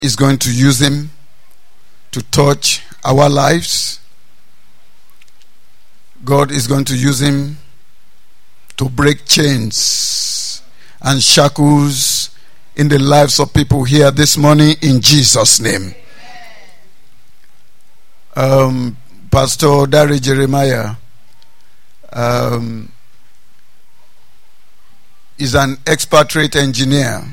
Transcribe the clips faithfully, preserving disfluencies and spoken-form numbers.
is going to use him to touch our lives. God is going to use him to break chains and shackles in the lives of people here this morning in Jesus' name. Um, Pastor Dari Jeremiah um, is an expatriate engineer,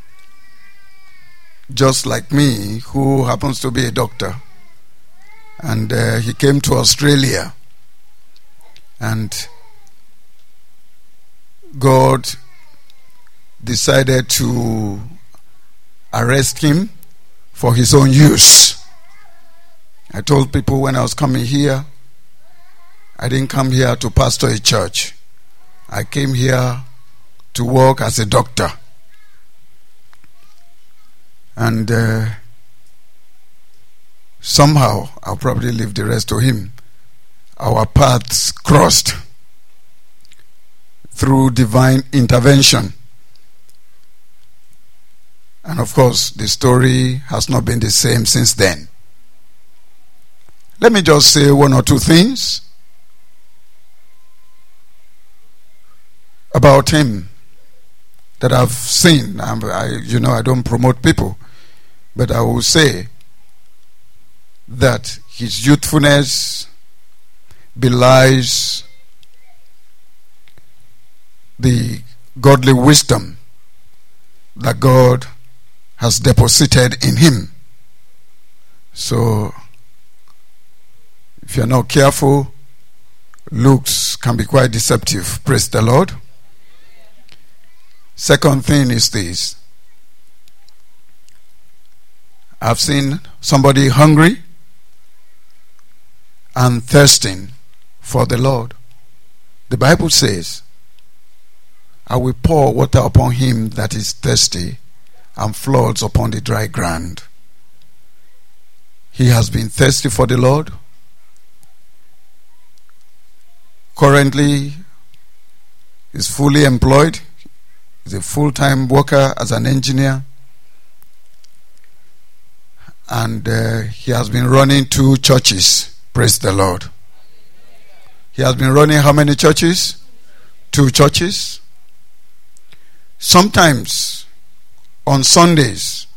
just like me, who happens to be a doctor. And uh, he came to Australia, and God decided to arrest him for his own use. I told people when I was coming here, I didn't come here to pastor a church. I came here to work as a doctor. And uh, somehow, I'll probably leave the rest to him, our paths crossed through divine intervention. And of course, the story has not been the same since then. Let me just say one or two things about him that I've seen. I, you know, I don't promote people, but I will say that his youthfulness belies the godly wisdom that God has deposited in him. So, if you're not careful, looks can be quite deceptive. Praise the Lord. Second thing is this. I've seen somebody hungry and thirsting for the Lord. The Bible says, I will pour water upon him that is thirsty and floods upon the dry ground. He has been thirsty for the Lord. Currently, is fully employed. He's a full-time worker as an engineer. And uh, he has been running two churches. Praise the Lord. He has been running how many churches? Two churches. Sometimes on Sundays,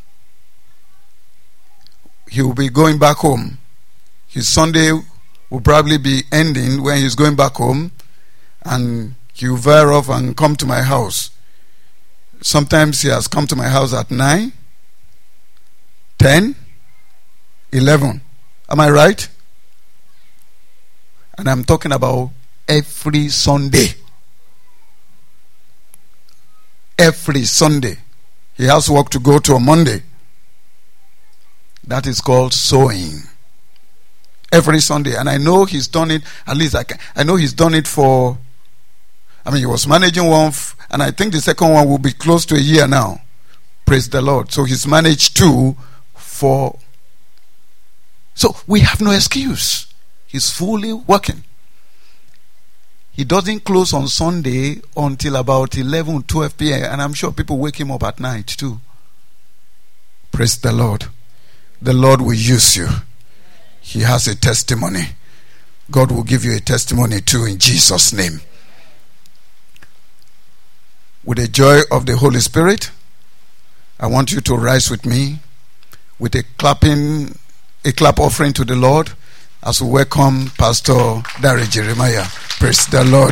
he will be going back home. His Sunday will probably be ending when he's going back home, and he will veer off and come to my house. Sometimes he has come to my house at nine, ten, eleven. Am I right? And I'm talking about every Sunday. Every Sunday. He has work to go to on Monday. That is called sowing. Every Sunday. And I know he's done it, at least I can, I know he's done it for, I mean, he was managing one, f- and I think the second one will be close to a year now. Praise the Lord. So he's managed two for, so we have no excuse. He's fully working. He doesn't close on Sunday until about eleven, twelve p.m. And I'm sure people wake him up at night too. Praise the Lord. The Lord will use you. He has a testimony. God will give you a testimony too in Jesus' name. With the joy of the Holy Spirit, I want you to rise with me with a clapping, a clap offering to the Lord as we welcome Pastor Dari Jeremiah. Praise the Lord.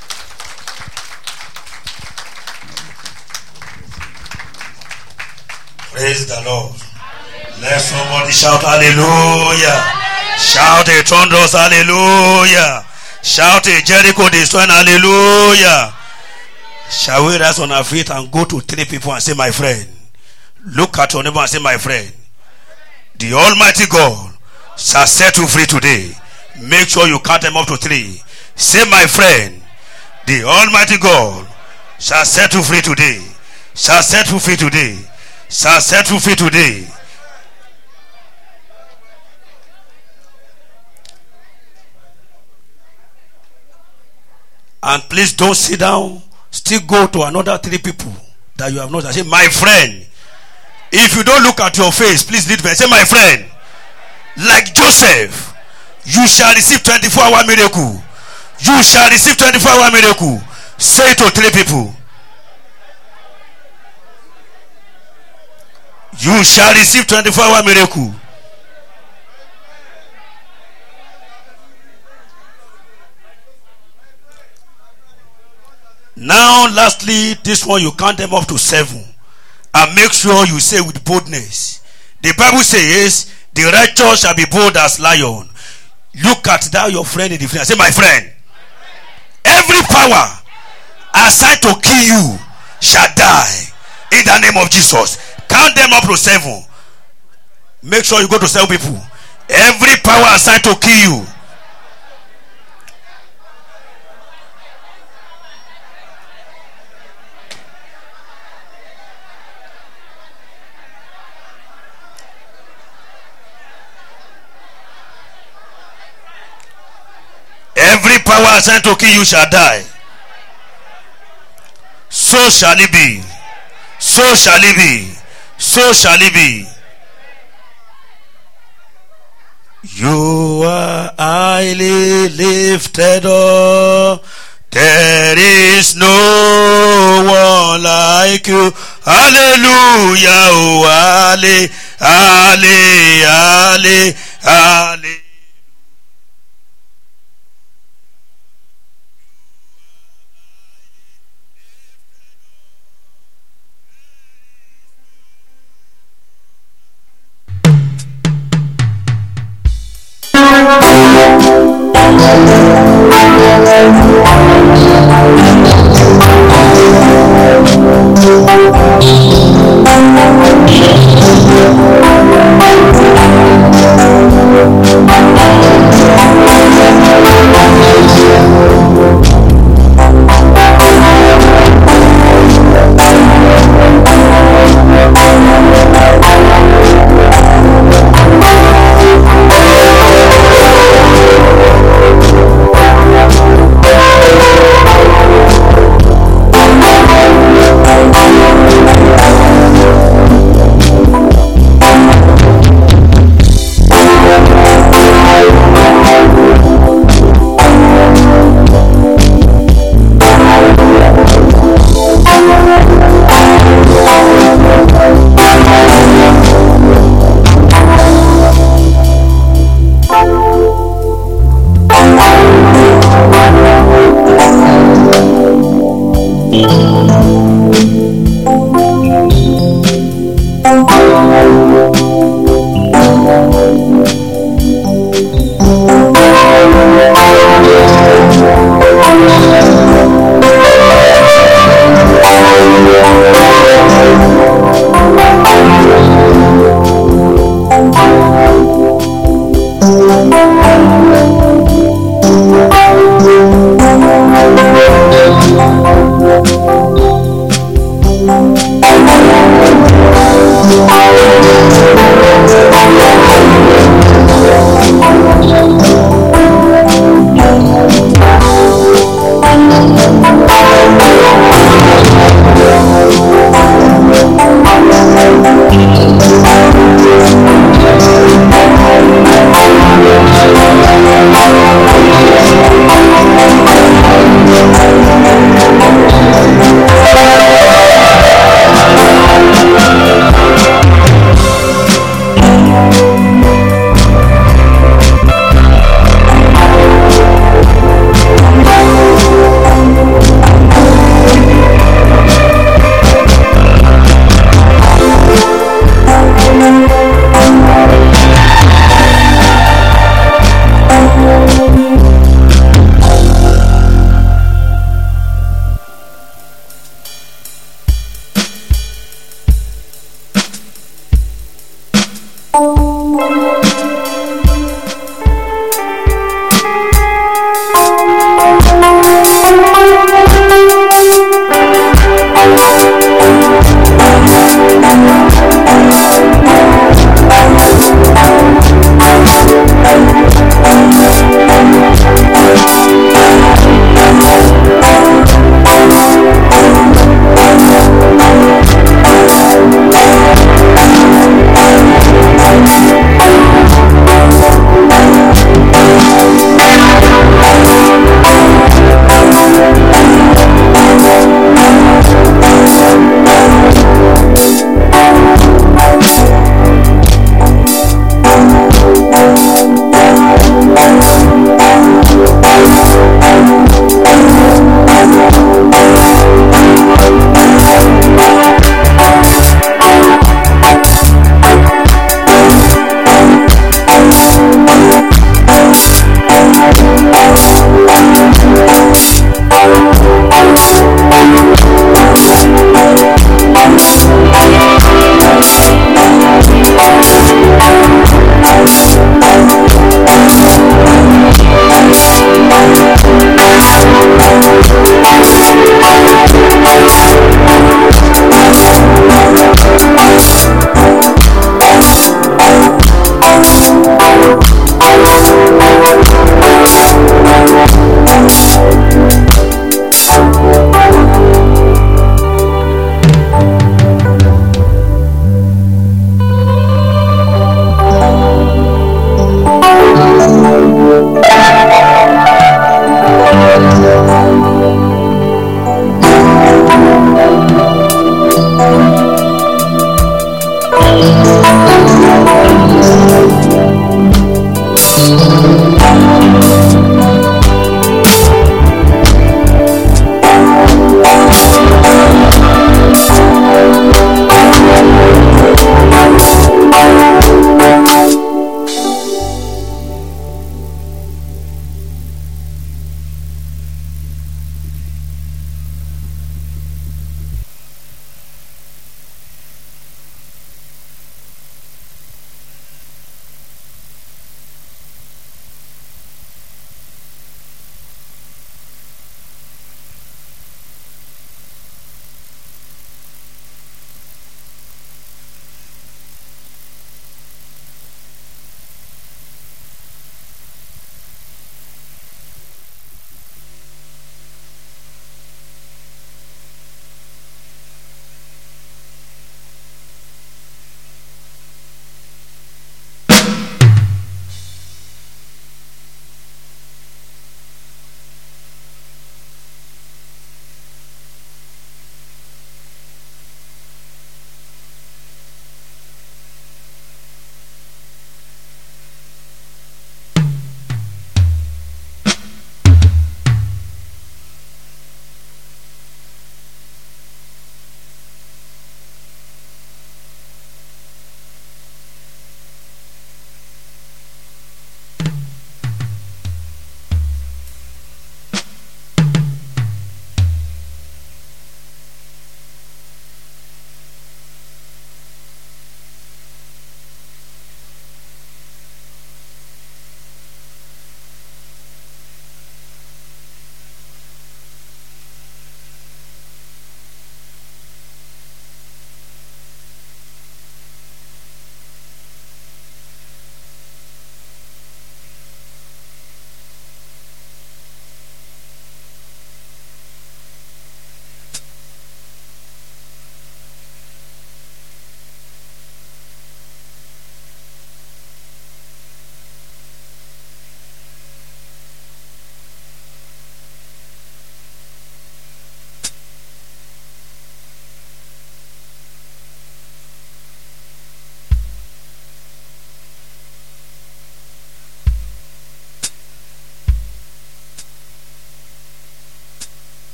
Praise the Lord. Let somebody shout hallelujah. Shout a thunderous hallelujah. Shout a Jericho destroying hallelujah. Shall we rise on our feet and go to three people and say, my friend? Look at your neighbor and say, my friend. The Almighty God shall set you free today. Make sure you count them up to three. Say, my friend, the Almighty God shall set you free today. Shall set you free today. Shall set you free today. And please don't sit down. Still go to another three people that you have not. I say, my friend, If you don't look at your face, please lead me. Say, my friend, like Joseph, you shall receive twenty-four hour miracle. You shall receive twenty-four hour miracle. Say it to three people. You shall receive twenty-four hour miracle. Now, lastly, this one you count them up to seven. And make sure you say with boldness. The Bible says, the righteous shall be bold as lion. Look at that your friend in the friend. Say, my friend, every power assigned to kill you shall die in the name of Jesus. Count them up to seven. Make sure you go to seven people. Every power assigned to kill you. Every power assigned to kill you shall die. So shall it be. So shall it be. So shall it be. You are highly lifted up. There is no one like you. Hallelujah. Oh, halle, halle, halle, halle.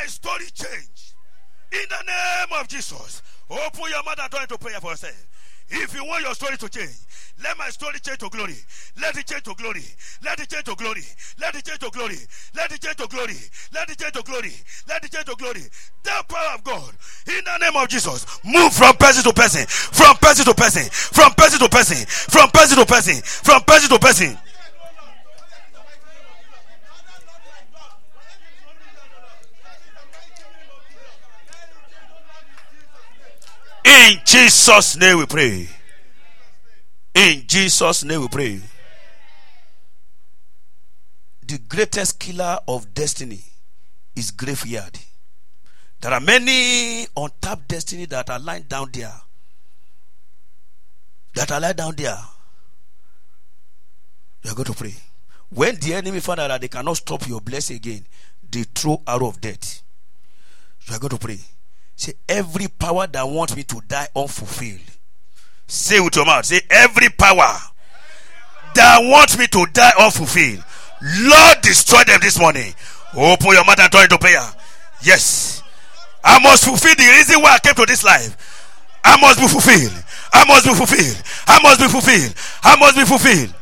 my story change. In the name of Jesus. Open your mouth and turn into prayer for yourself. If you want your story to change, let my story change to glory. Let it change to glory. Let it change to glory. Let it change to glory. Let it change to glory. Let it change to glory. Let it change to glory. The power of God, in the name of Jesus, move from person to person, from person to person, from person to person, from person to person, from person to person. In Jesus' name we pray. In Jesus' name we pray. The greatest killer of destiny is graveyard. There are many untapped destiny that are lying down there. That are lying down there. You are going to pray. When the enemy found out that they cannot stop your blessing again, they throw arrow of death. You are going to pray. Say, every power that wants me to die unfulfilled. Say with your mouth. Say, every power that wants me to die unfulfilled, Lord, destroy them this morning. Open your mouth and turn into prayer. Yes. I must fulfill the reason why I came to this life. I must be fulfilled. I must be fulfilled. I must be fulfilled. I must be fulfilled.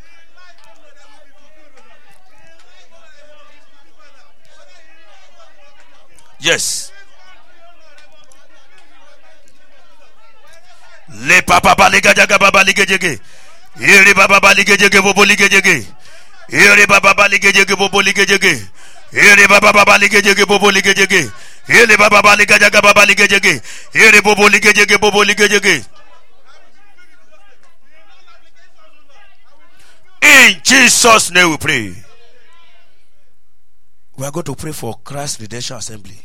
Yes. Le papa baliga jaga baba ligejege. Iri baba baligejege bobo ligejege. Iri baba baligejege bobo ligejege. Iri baba baba ligejege bobo ligejege. Iri baba baliga jaga baba ligejege. Iri bobo ligejege bobo ligejege. In Jesus' name we pray. We are going to pray for Christ Redemption Assembly.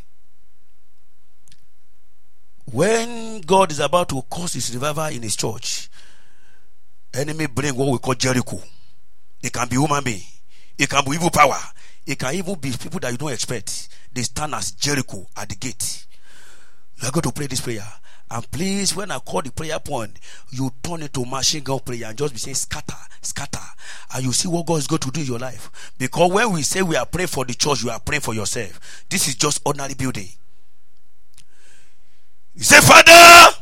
When God is about to cause his revival in his church, enemy bring what we call Jericho. It can be human being. It can be evil power. It can even be people that you don't expect. They stand as Jericho at the gate. You are going to pray this prayer. And please, when I call the prayer point, you turn it to machine gun prayer and just be saying scatter, scatter. And you see what God is going to do in your life. Because when we say we are praying for the church, you are praying for yourself. This is just ordinary building. You say, Father,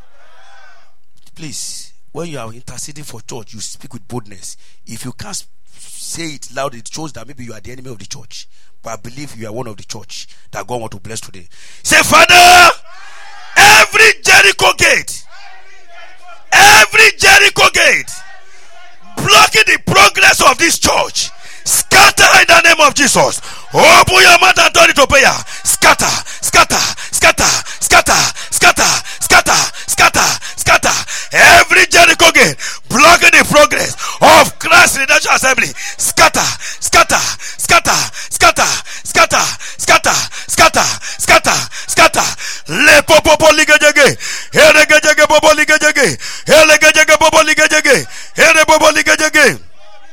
please, when you are interceding for church, you speak with boldness. If you can't say it loud, it shows that maybe you are the enemy of the church. But I believe you are one of the church that God wants to bless today. Say, Father, every Jericho gate, every Jericho gate, blocking the progress of this church, scatter in the name of Jesus. Open your mouth and turn it to prayer. Scatter, scatter, scatter, scatter, scatter, scatter, scatter, scatter. Every Jericho gate blocking the progress of Christ Redemption Assembly. Scatter, scatter, scatter, scatter, scatter, scatter, scatter, scatter, scatter. Le popo ligejege. Here gejege popo ligejege. Here gejege popo ligejege. Here popo ligejege.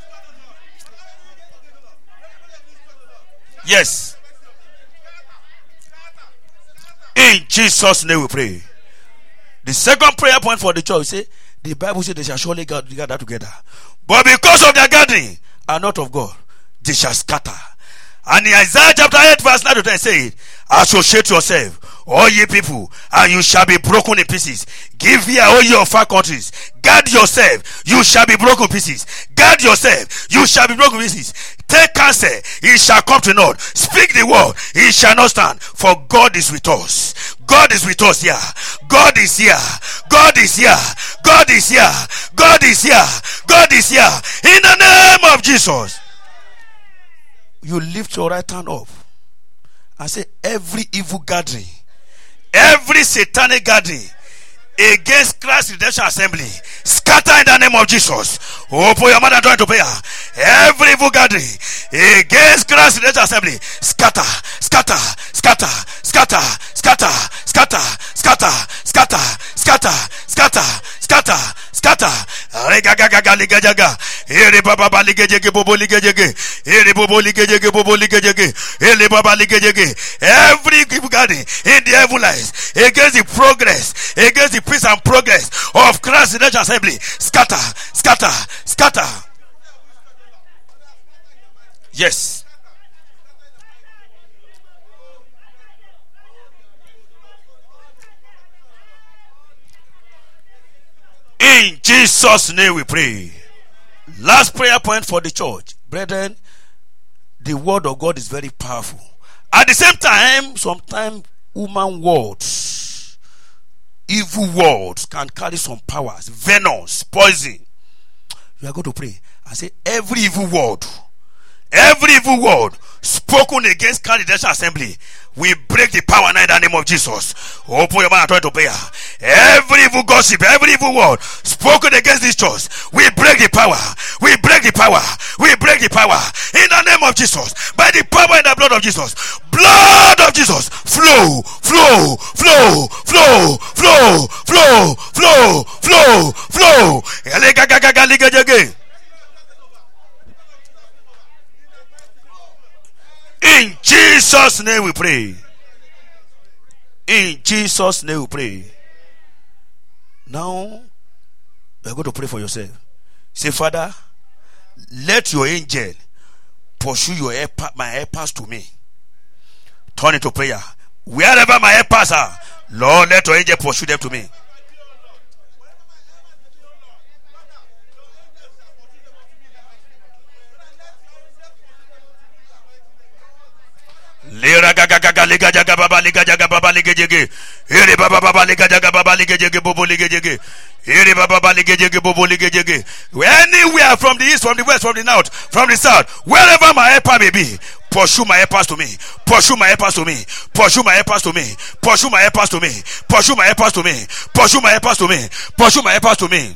Yes. In Jesus' name we pray. The second prayer point for the church, say, the Bible says they shall surely gather together. But because of their gathering are not of God, they shall scatter. And in Isaiah chapter eight verse nine to ten say, associate yourself, all ye people, and you shall be broken in pieces. Give ear, all ye of far countries. Guard yourself, you shall be broken in pieces. Guard yourself, you shall be broken in pieces. Take counsel, it shall come to naught. Speak the word, it shall not stand. For God is with us. God is with us here. God is here. God is here. God is here. God is here. God is here. In the name of Jesus. You lift your right hand up and say, every evil gathering, every satanic gathering against Christ Redemption Assembly, scatter in the name of Jesus. Open your mouth and turn to prayer. Every evil gathering against Christ Redemption Assembly, scatter, scatter, scatter, scatter, scatter, scatter, scatter, scatter, scatter, scatter, scatter, scatter. Regagaga ligajaga. Ere baba baligejege bobo ligejege. Ere bobo ligejege bobo ligejege. Ere baba ligejege. Every evil gathering in the heaven lies against the progress, against the peace and progress of Christ Redemption Assembly, scatter, scatter, scatter. Yes. In Jesus' name we pray. Last prayer point for the church. Brethren, the word of God is very powerful. At the same time, sometimes human words, evil words can carry some powers, venomous, poison. You are going to pray and say, every evil word, every evil word spoken against Congregational Assembly, we break the power now in the name of Jesus. Open your mouth and try to pray. Every evil gossip, every evil word spoken against this church, we break the power. We break the power. We break the power in the name of Jesus. By the power in the blood of Jesus. Blood of Jesus. Flow, flow, flow, flow, flow, flow, flow, flow, flow. In Jesus' name we pray. In Jesus' name we pray. Now, we are going to pray for yourself. Say, Father, let your angel pursue your help, my helpers to me. Turn it to prayer. Wherever my helpers are, Lord, let your angel pursue them to me. Lera gaga gaga liga jaga baba liga jaga baba liga jege. Ere baba baba liga jaga baba liga jege bobo liga jege. Ere baba baba liga jege bobo liga jege. Anywhere from the east, from the west, from the north, from the south, wherever my helper may be, pursue my helpers to me. Pursue my helpers to me. Pursue my helpers to me. Pursue my helpers to me. Pursue my helpers to me. Pursue my helpers to me. Pursue my helpers to me.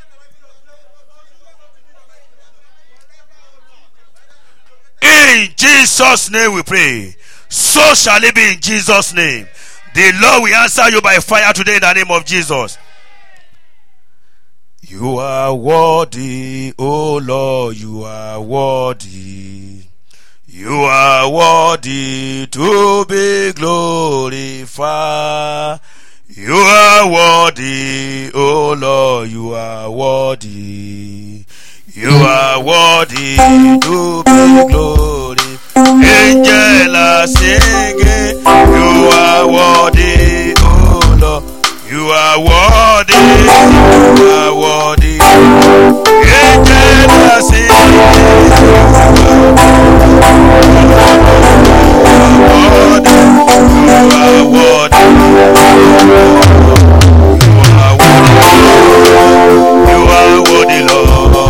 In Jesus' name we pray. So shall it be in Jesus' name. The Lord will answer you by fire today in the name of Jesus. You are worthy, oh Lord, you are worthy. You are worthy to be glorified. You are worthy, oh Lord, you are worthy. You are worthy to be glorified. Angels are singing. You are worthy, oh Lord. You are worthy. You are worthy. Angels are singing. You are worthy. You are worthy, Lord.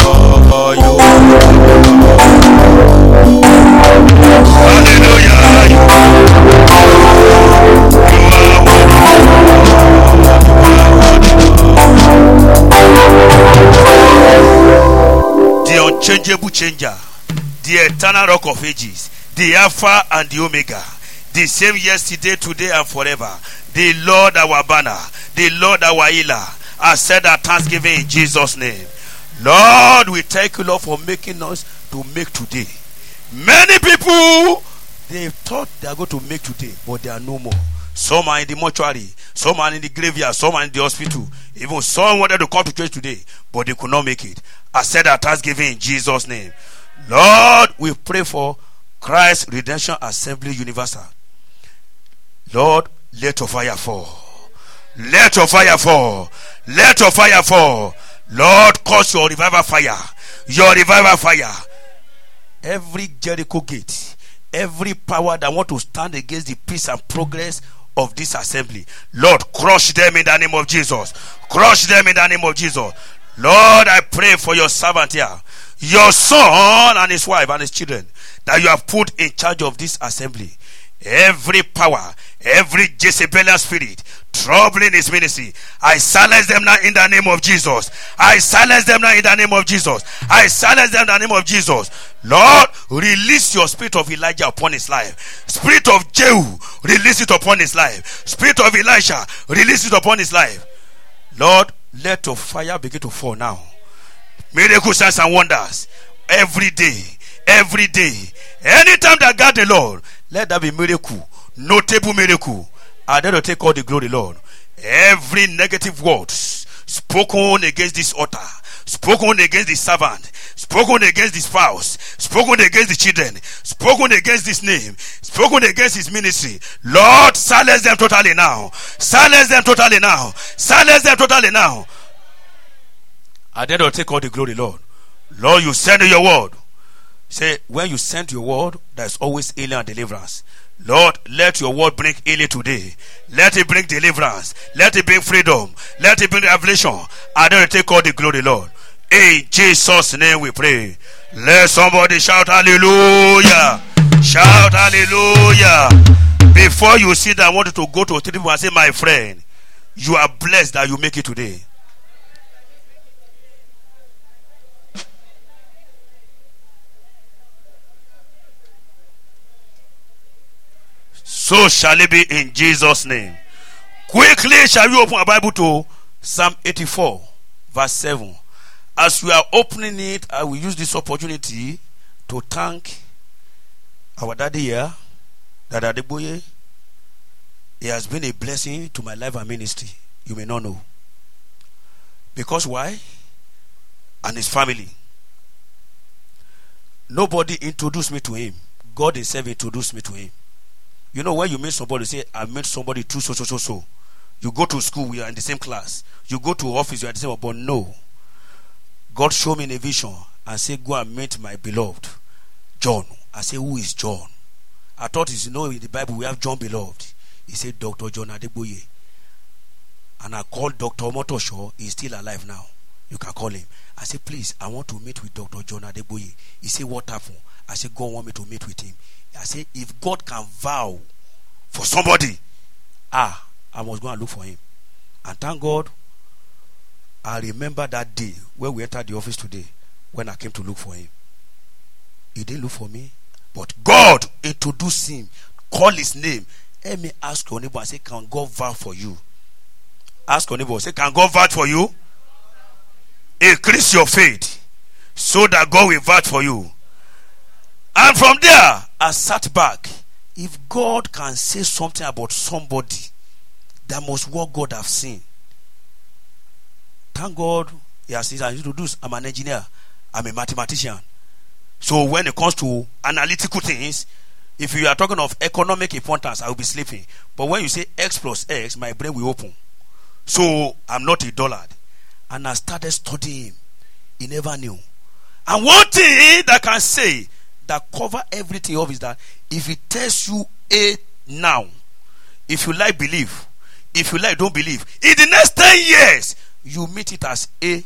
Unchangeable changer, the eternal rock of ages, the Alpha and the Omega, the same yesterday, today, and forever. The Lord our banner, the Lord our healer. I said our thanksgiving in Jesus' name. Lord, we thank you, Lord, for making us to make today. Many people, they thought they are going to make today, but they are no more. Some are in the mortuary, some are in the graveyard, some are in the hospital. Even some wanted to come to church today, but they could not make it. I said our thanksgiving in Jesus' name. Lord, we pray for Christ Redemption Assembly Universal. Lord, let your fire fall. Let your fire fall. Let your fire fall. Lord, cause your revival fire. Your revival fire. Every Jericho gate, every power that want to stand against the peace and progress of this assembly, Lord, crush them in the name of Jesus. Crush them in the name of Jesus. Lord, I pray for your servant here, your son and his wife and his children, that you have put in charge of this assembly. Every power, every Jezebelian spirit troubling his ministry, I silence them now in the name of Jesus. I silence them now in the name of Jesus. I silence them in the name of Jesus. Lord, release your spirit of Elijah upon his life. Spirit of Jehu, release it upon his life. Spirit of Elisha, release it upon his life. Lord, let your fire begin to fall now. Miracles, signs and wonders every day, every day. Anytime that God the Lord, let that be miracle, notable miracle. I dare to take all the glory, Lord. Every negative word spoken against this altar, spoken against the servant, spoken against the spouse, spoken against the children, spoken against his name, spoken against his ministry, Lord, silence them totally now. Silence them totally now. Silence them totally now. And then they'll take all the glory, Lord. Lord, you send your word. Say, when you send your word, there's always healing and deliverance. Lord, let your word bring healing today. Let it bring deliverance. Let it bring freedom. Let it bring revelation. And then take all the glory, Lord. In Jesus' name we pray. Let somebody shout hallelujah. Shout hallelujah. Before you sit down, I want you to go to three people and say, my friend, you are blessed that you make it today. So shall it be in Jesus' name. Quickly shall we open our Bible to Psalm eighty-four, verse seven. As we are opening it, I will use this opportunity to thank our daddy here, Dada Adeboye. He has been a blessing to my life and ministry. You may not know. Because why? And his family. Nobody introduced me to him. God himself introduced me to him. You know, when you meet somebody, say, I met somebody through so, so, so, so. You go to school, we are in the same class. You go to office, you are in the same, but no. God showed me in a vision and said, go and meet my beloved, John. I said, who is John? I thought, you know, in the Bible, we have John beloved. He said, Doctor John Adeboye. And I called Doctor Motosho. He's still alive now. You can call him. I said, please, I want to meet with Doctor John Adeboye. He said, what happened? I said, God want me to meet with him. I say, if God can vow for somebody, ah, I must go and look for him. And thank God, I remember that day when we entered the office today, when I came to look for him. He didn't look for me, but God introduced him, called his name. Let me ask your neighbor and say, can God vow for you? Ask your neighbor, say, can God vow for you? Increase your faith so that God will vow for you. And from there, I sat back. If God can say something about somebody, that must what God have seen. Thank God he has introduced. I'm an engineer. I'm a mathematician. So when it comes to analytical things, if you are talking of economic importance, I will be sleeping. But when you say X plus X, my brain will open. So I'm not a dullard. And I started studying him. He never knew. And one thing that can say that cover everything of is that if he tells you A now, if you like, believe. If you like, don't believe. In the next ten years, you meet it as A.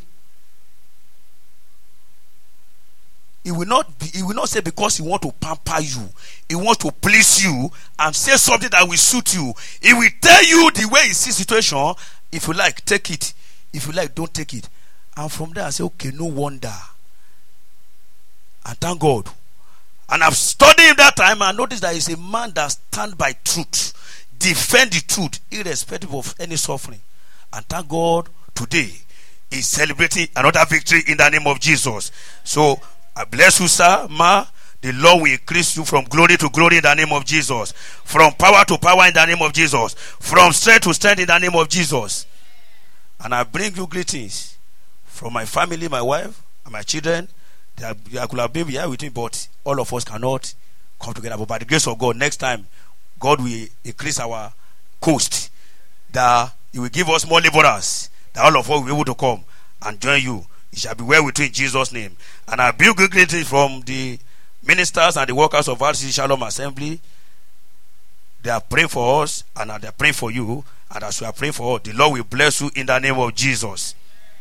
He will not be, he will not say because he want to pamper you. He wants to please you and say something that will suit you. He will tell you the way he sees situation. If you like, take it. If you like, don't take it. And from there, I say, okay, no wonder. And thank God. And I've studied him that time and noticed that he's a man that stands by truth. Defend the truth irrespective of any suffering. And thank God today is celebrating another victory in the name of Jesus. So I bless you, sir, ma. The Lord will increase you from glory to glory in the name of Jesus. From power to power in the name of Jesus. From strength to strength in the name of Jesus. And I bring you greetings from my family, my wife, and my children. I could have been here with him, but all of us cannot come together. But by the grace of God, next time, God will increase our coast. That He will give us more laborers. That all of us will be able to come and join you. It shall be well with you in Jesus' name. And I bring good greetings from the ministers and the workers of R C C Shalom Assembly. They are praying for us and they are praying for you. And as we are praying for us, the Lord will bless you in the name of Jesus.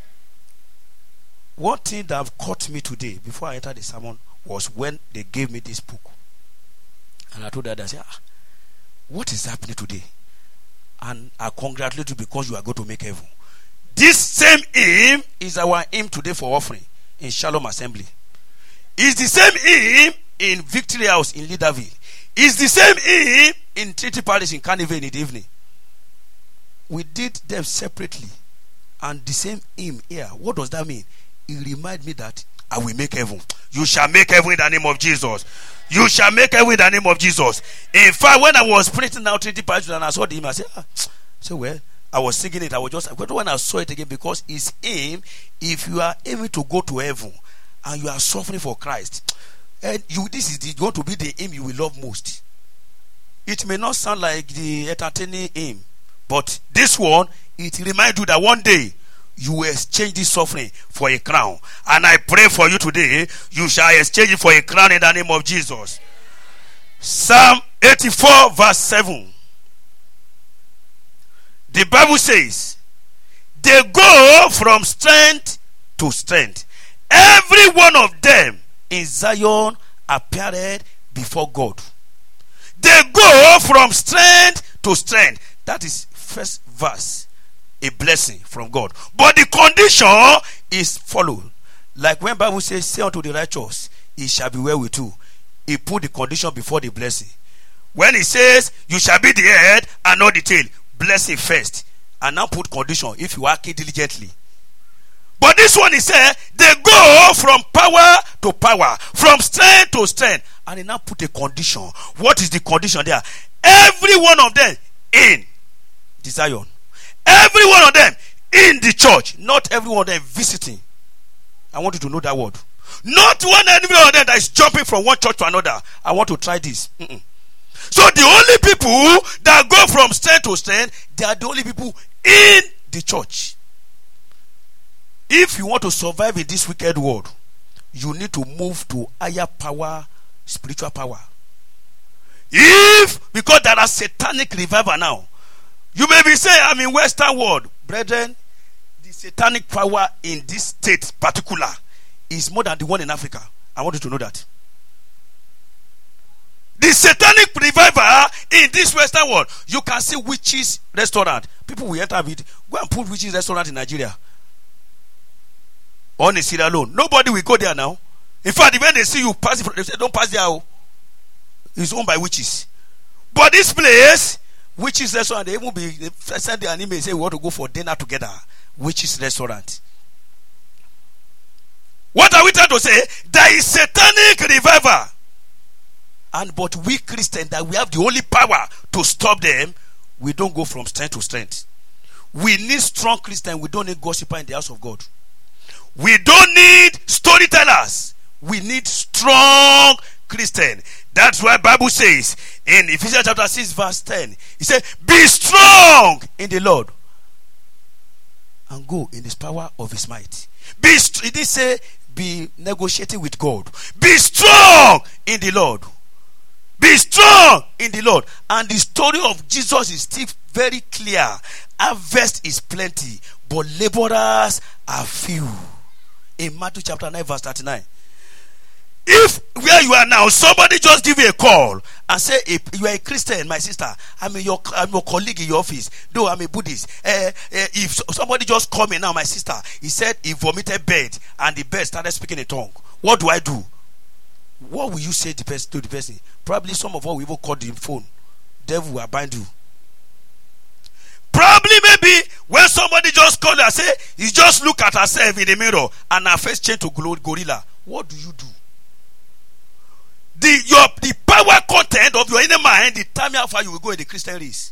One thing that caught me today before I entered the sermon was when they gave me this book. And I told them, I said, ah, what is happening today? And I congratulate you because you are going to make heaven. This same hymn is our hymn today for offering in Shalom Assembly. It's the same hymn in Victory House in Leaderville. It's the same hymn in Trinity Parish in Carnival in the evening. We did them separately. And the same hymn here. What does that mean? It reminds me that I will make heaven. You shall make heaven in the name of Jesus. You shall make heaven in the name of Jesus. In fact, when I was printing out Trinity Parish and I saw the hymn, I said, ah, so well, I was singing it. I was just, but when I saw it again, because it's aim, if you are aiming to go to heaven and you are suffering for Christ, and you, this is the, going to be the aim you will love most. It may not sound like the entertaining aim, but this one, it reminds you that one day you will exchange this suffering for a crown. And I pray for you today, you shall exchange it for a crown in the name of Jesus. Psalm eighty-four verse seven. The Bible says, they go from strength to strength. Every one of them in Zion appeared before God. They go from strength to strength. That is first verse. A blessing from God. But the condition is followed. Like when Bible says, say unto the righteous, it shall be well with you. He put the condition before the blessing. When he says, you shall be the head and not the tail, blessing first. And now put condition, if you work it diligently. But this one he said, they go from power to power, from strength to strength. And he now put a condition. What is the condition there? Every one of them in the Zion. Every one of them in the church. Not every one of them visiting. I want you to know that word. Not one every one of them that is jumping from one church to another. I want to try this. Mm-mm. So the only people that go from strength to strength, they are the only people in the church. If you want to survive in this wicked world, you need to move to higher power, spiritual power. If, because there are satanic revival now. You may be saying, I'm in Western world. Brethren, the satanic power in this state particular is more than the one in Africa. I want you to know that. The satanic revival in this Western world, you can see witches restaurant. People will enter with, go and put witches restaurant in Nigeria. On a Sierra Leone. Nobody will go there now. In fact, when they see you pass, they say, don't pass there. It's owned by witches. But this place, witches restaurant, they even be, they send an email and say, we want to go for dinner together. Witches restaurant. What are we trying to say? There is satanic revival. And but we Christians, that we have the only power to stop them, we don't go from strength to strength. We need strong Christians. We don't need gossiper in the house of God. We don't need storytellers. We need strong Christians. That's why Bible says in Ephesians chapter six verse ten, it says, be strong in the Lord and go in his power of his might. Be st- it didn't say be negotiating with God. Be strong in the Lord. Be strong in the Lord. And the story of Jesus is still very clear. Harvest is plenty, but laborers are few. In Matthew chapter nine verse thirty-nine. If where you are now, somebody just give you a call and say, if you are a Christian, my sister, I'm your, I'm your colleague in your office, though I'm a Buddhist. Uh, uh, if somebody just call me now, my sister, he said he vomited bed and the bed started speaking in tongue. What do I do? What will you say to the person? To the person? Probably some of us will even call the phone. Devil will bind you. Probably maybe when somebody just call her and say, he just look at herself in the mirror and her face change to gorilla. What do you do? The your the power content of your inner mind determine how far you will go in the Christian race.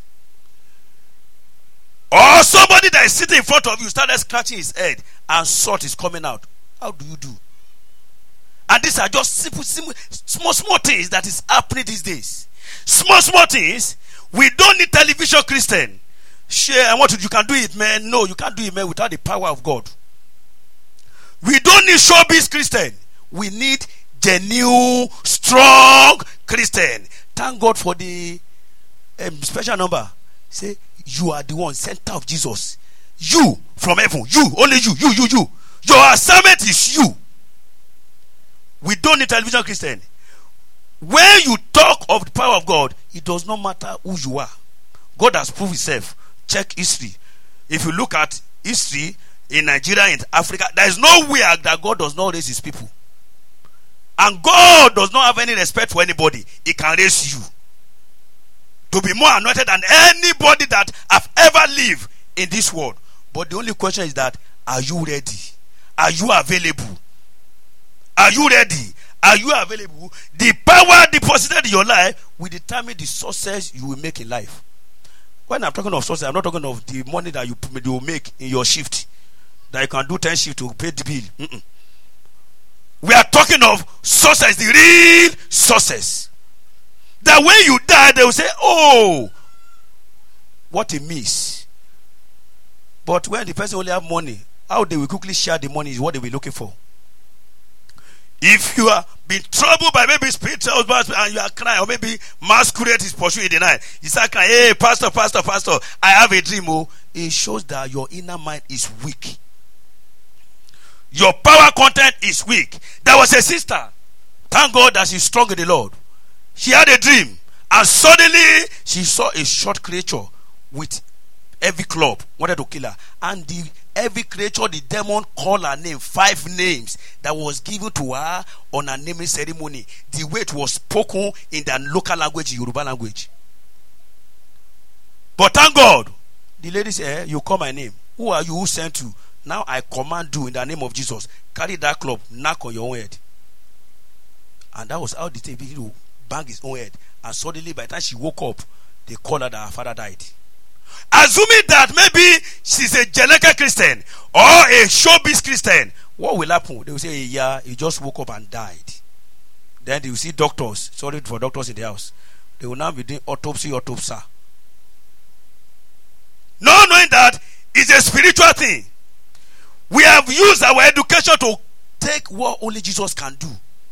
Or somebody that is sitting in front of you started scratching his head and salt is coming out. How do you do? And these are just simple, simple, small, small things that is happening these days. Small, small things. We don't need television Christian. Share, I want you, you can do it, man. No, you can't do it, man, without the power of God. We don't need showbiz Christian. We need genuine, strong Christian. Thank God for the um, special number. Say, you are the one, center of Jesus. You from heaven. You, only you, you, you, you. Your assignment is you. We don't need television Christian. When you talk of the power of God, it does not matter who you are. God has proved himself. Check history. If you look at history in Nigeria, in Africa, there is nowhere that God does not raise his people. And God does not have any respect for anybody. He can raise you to be more anointed than anybody that have ever lived in this world. But the only question is that, are you ready? Are you available? Are you ready? Are you available? The power deposited in your life will determine the success you will make in life. When I'm talking of success, I'm not talking of the money that you, you will make in your shift. That you can do ten shifts to pay the bill. Mm-mm. We are talking of success, the real success. That when you die, they will say, oh, what a miss. But when the person only have money, how they will quickly share the money is what they will be looking for. If you are being troubled by maybe spiritual and you are crying, or maybe masquerade is pursuing in the night, you start crying, hey, pastor, pastor, pastor, I have a dream. Oh, it shows that your inner mind is weak. Your power content is weak. There was a sister, thank God that she's strong in the Lord. She had a dream, and suddenly she saw a short creature with every club wanted to kill her, and the every creature, the demon called her name, five names that was given to her on a naming ceremony. The way it was spoken in the local language, Yoruba language. But thank God, the lady said, hey, you call my name. Who are you? Who sent you? Now I command you in the name of Jesus, carry that club, knock on your own head. And that was how the baby to bang his own head. And suddenly, by the time she woke up, they called her that her father died. Assuming that maybe she's a Jeleka Christian or a showbiz Christian, what will happen? They will say, yeah, he just woke up and died. Then they will see doctors, sorry for doctors in the house. They will now be doing autopsy, autopsy. Not knowing that it's a spiritual thing. We have used our education to take what only Jesus can do.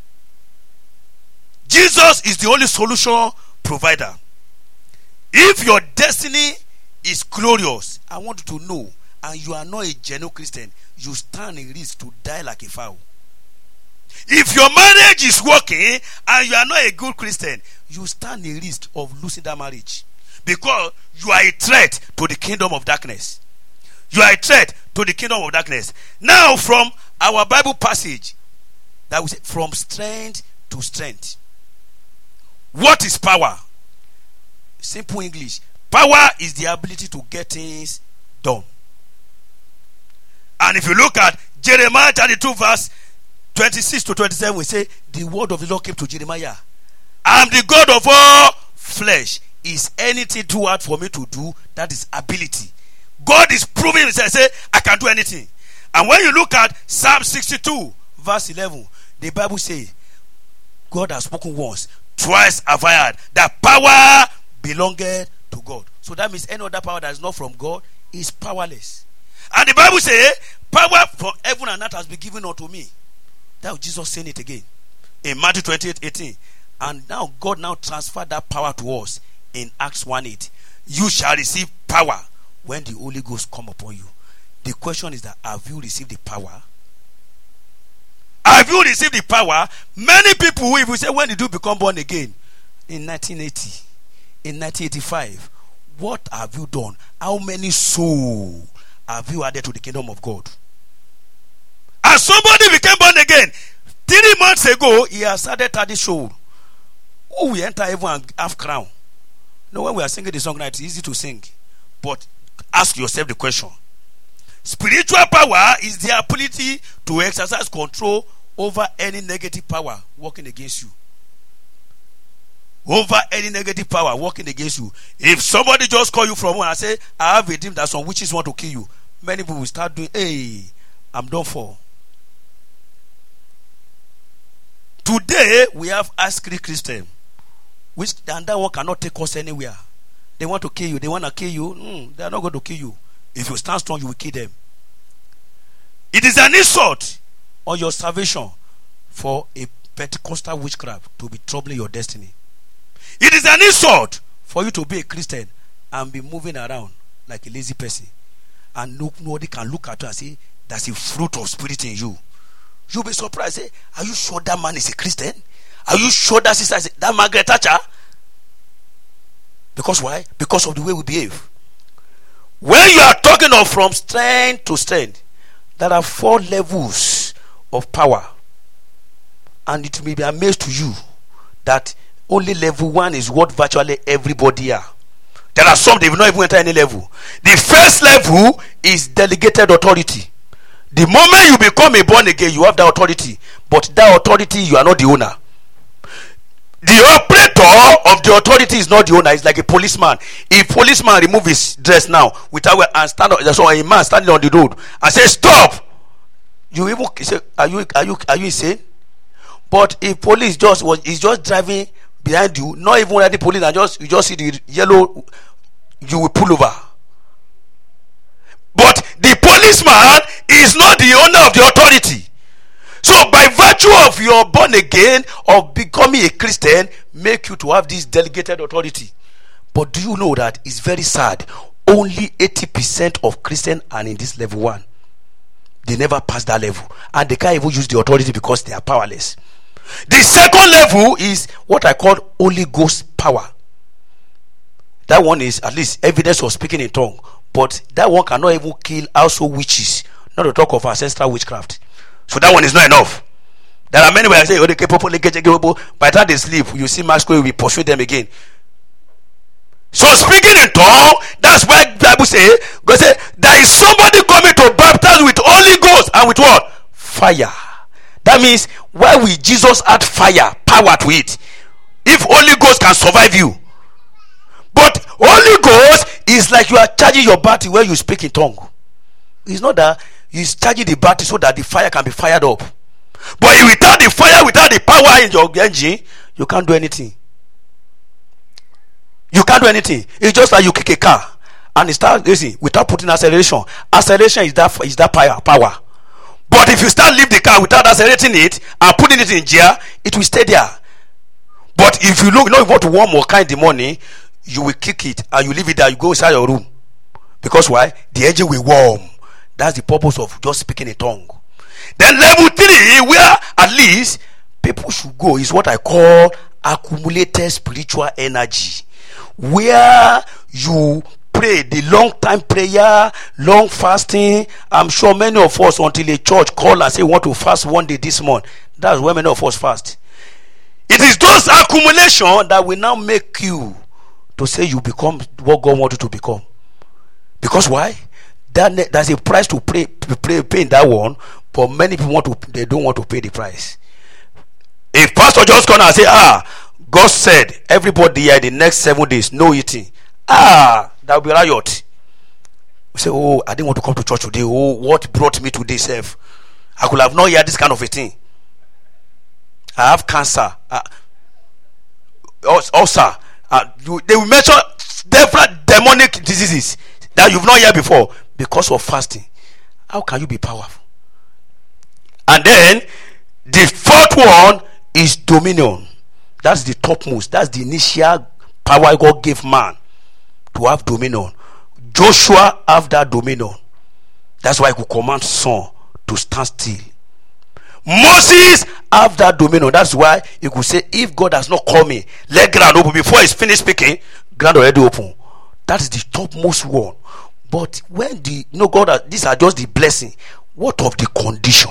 Jesus is the only solution provider. If your destiny is glorious, I want you to know, and you are not a genuine Christian, you stand a risk to die like a fowl. If your marriage is working and you are not a good Christian, you stand a risk of losing that marriage, because you are a threat to the kingdom of darkness. You are a threat to the kingdom of darkness. Now, from our Bible passage, that we say from strength to strength. What is power? Simple English. Power is the ability to get things done. And if you look at Jeremiah thirty-two verse twenty-six to twenty-seven, we say the word of the Lord came to Jeremiah. I am the God of all flesh. Is anything too hard for me to do? That is ability. God is proving himself. Say, I can do anything. And when you look at Psalm sixty-two verse eleven, the Bible says, God has spoken once, twice have I heard, that power belongeth to God. So that means any other power that is not from God is powerless. And the Bible says, power from heaven and earth has been given unto me. That was Jesus saying it again in Matthew twenty-eight eighteen. And now God now transferred that power to us in Acts one eight. You shall receive power when the Holy Ghost come upon you. The question is that, have you received the power? Have you received the power? Many people, if we say, when did you become born again? In nineteen eighty, in nineteen eighty-five. What have you done? How many souls have you added to the kingdom of God? And somebody became born again three months ago. He has added thirty souls. Who will enter heaven and have crown? No, when we are singing the song now, it's easy to sing, but ask yourself the question. Spiritual power is the ability to exercise control over any negative power working against you. Over any negative power working against you. If somebody just call you from one and say, I have a dream that some witches want to kill you, many people will start doing, hey, I'm done for. Today we have Askri Christian, which and that one cannot take us anywhere. They want to kill you. They want to kill you. Mm, they are not going to kill you. If you stand strong, you will kill them. It is an insult on your salvation for a Pentecostal witchcraft to be troubling your destiny. It is an insult for you to be a Christian and be moving around like a lazy person, and nobody can look at you and say, there's a fruit of spirit in you. You'll be surprised. Say, are you sure that man is a Christian? Are you sure that sister is a, that Margaret Thatcher? Because why? Because of the way we behave. When you are talking of from strength to strength, there are four levels of power. And it may be amazed to you that only level one is what virtually everybody are. There are some they will not even enter any level. The first level is delegated authority. The moment you become a born again, you have that authority. But that authority, you are not the owner. The operator of the authority is not the owner. It's like a policeman. If policeman remove his dress now without and stand up, so a man standing on the road and say stop, you even say, are you are you are you insane? But if police just was is just driving behind you, not even at the police, and just you just see the yellow, you will pull over. But policeman is not the owner of the authority. So by virtue of your born again, of becoming a Christian, make you to have this delegated authority. But do you know that it's very sad? Only eighty percent of Christians are in this level one. They never pass that level, and they can't even use the authority because they are powerless. The second level is what I call Holy Ghost power. That one is at least evidence of speaking in tongue, but that one cannot even kill also witches, not to talk of ancestral witchcraft. So that one is not enough. There are many where I say, oh, they capable, they capable. By the time they sleep, you see masquerade will pursue them again. So speaking in tongue, that's why the Bible say, God say, there is somebody coming to baptize with Holy Ghost and with what? Fire. That means, why will Jesus add fire, power to it? If Holy Ghost can survive you. But Holy Ghost is like you are charging your battery where you speak in tongue. It's not that you charging the battery so that the fire can be fired up. But without the fire, without the power in your engine, you can't do anything. You can't do anything. It's just like you kick a car and it starts racing without putting acceleration. Acceleration is that is that power power. But if you start leave the car without accelerating it and putting it in gear, it will stay there. But if you look, you know, you want to warm or kind in the morning, you will kick it and you leave it there. You go inside your room because why? The engine will warm. That's the purpose of just speaking in tongue. Then level three, where at least people should go, is what I call accumulated spiritual energy. Where you pray the long time prayer, long fasting. I'm sure many of us, until a church call and say we want to fast one day this month, that's where many of us fast. It is those accumulation that will now make you to say you become what God wants you to become. Because why? That there's a price to pay, pay, pay in that one, but many people want to, they don't want to pay the price. If pastor just come and say, ah, God said everybody here the next seven days no eating, ah, that will be riot. We say, oh, I didn't want to come to church today. Oh, what brought me today, self? I could have not heard this kind of a thing. I have cancer. Uh, also, uh, you, they will mention different demonic diseases that you've not heard before because of fasting. How can you be powerful? And then the fourth one is dominion. That's the topmost. That's the initial power God gave man to have dominion. Joshua have that dominion. That's why he could command sun to stand still. Moses have that dominion. That's why he could say, if God has not called me, let ground open. Before he's finished speaking, ground already open. That is the topmost one. But when the you know God, these are just the blessing. What of the condition?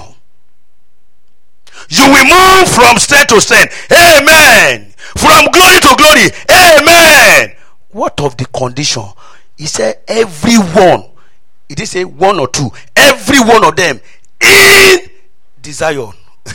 You will move from strength to strength. Amen. From glory to glory. Amen. What of the condition? He said everyone. He didn't say one or two. Every one of them in the Zion.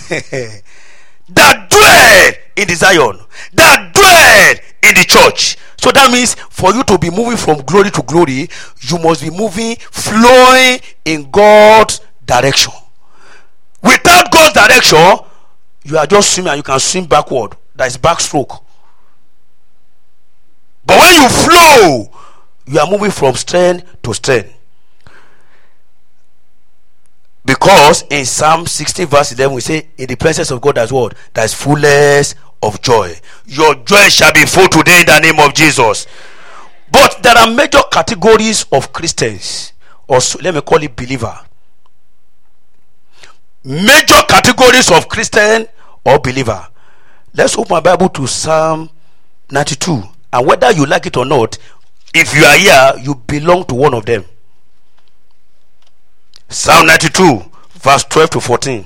That dwell in the Zion. That dwell in the church. So that means for you to be moving from glory to glory, you must be moving, flowing in God's direction. Without God's direction, you are just swimming and you can swim backward. That is backstroke. But when you flow, you are moving from strength to strength. Because in Psalm sixteen verse eleven we say, in the presence of God as what? There is fullness of joy. Your joy shall be full today in the name of Jesus. But there are major categories of Christians, or so, let me call it believer. Major categories of Christian or believer. Let's open my Bible to Psalm ninety-two. And whether you like it or not, if you are here, you belong to one of them. Psalm ninety-two, verse twelve to fourteen.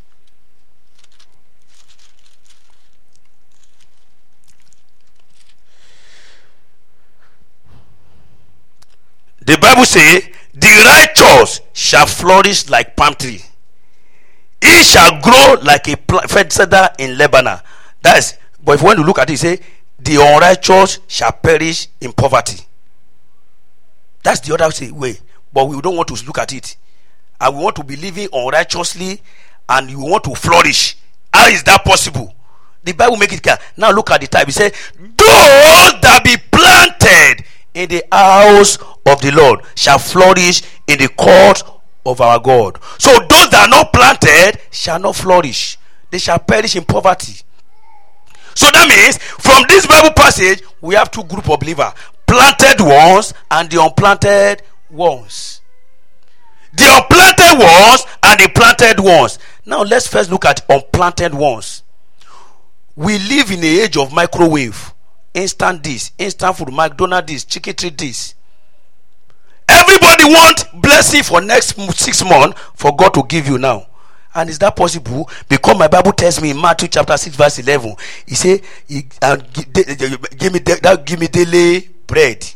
The Bible says, the righteous shall flourish like palm tree. He shall grow like a fed cedar in Lebanon. That is, but if you want to look at it, you say, the unrighteous shall perish in poverty. That's the other way. But we don't want to look at it. And we want to be living unrighteously and you want to flourish. How is that possible? The Bible make it clear. Now look at the type. It says, those that be planted in the house of the Lord shall flourish in the court of our God. So those that are not planted shall not flourish. They shall perish in poverty. So that means from this Bible passage we have two groups of believers: planted ones and the unplanted ones. The unplanted ones and the planted ones. Now let's first look at unplanted ones. We live in the age of microwave, instant this, instant food, McDonald's this, chicken treat this. Everybody want blessing for next six months for God to give you now. And is that possible? Because my Bible tells me in Matthew chapter six verse eleven, he say, uh, give me that, give me daily bread.